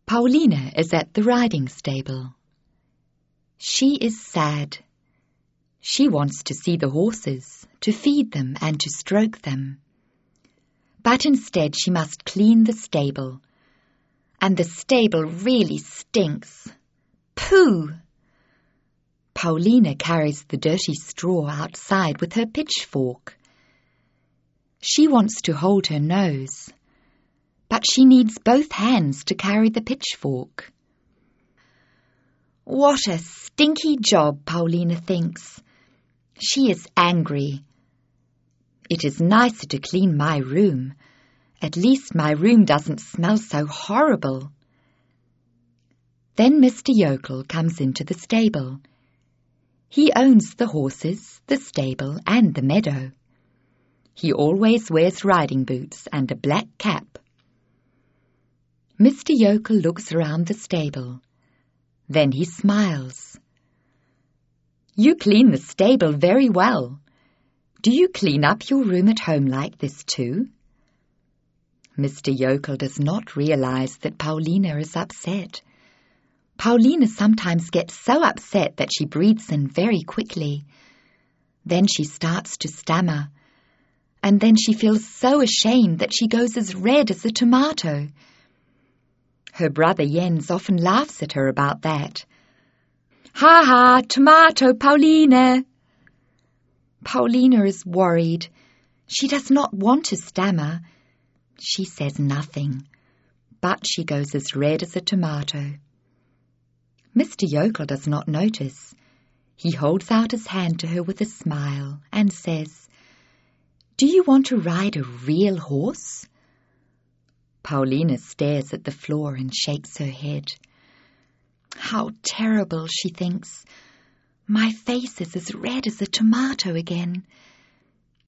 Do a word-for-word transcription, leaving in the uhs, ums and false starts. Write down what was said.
Paulina is at the riding stable. She is sad. She wants to see the horses, to feed them and to stroke them. But instead she must clean the stable. And the stable really stinks. Pooh! Paulina carries the dirty straw outside with her pitchfork. She wants to hold her nose, but she needs both hands to carry the pitchfork. What a stinky job, Paulina thinks. She is angry. It is nicer to clean my room. At least my room doesn't smell so horrible. Then Mister Yokel comes into the stable. He owns the horses, the stable, and the meadow. He always wears riding boots and a black cap. Mister Yokel looks around the stable. Then he smiles. You clean the stable very well. Do you clean up your room at home like this too? Mister Yokel does not realize that Paulina is upset. Paulina sometimes gets so upset that she breathes in very quickly. Then she starts to stammer. And then she feels so ashamed that she goes as red as a tomato. Her brother Jens often laughs at her about that. Ha ha, tomato, Paulina! Paulina is worried. She does not want to stammer. She says nothing, but she goes as red as a tomato. Mister Yokel does not notice. He holds out his hand to her with a smile and says, Do you want to ride a real horse? Paulina stares at the floor and shakes her head. How terrible, she thinks. My face is as red as a tomato again.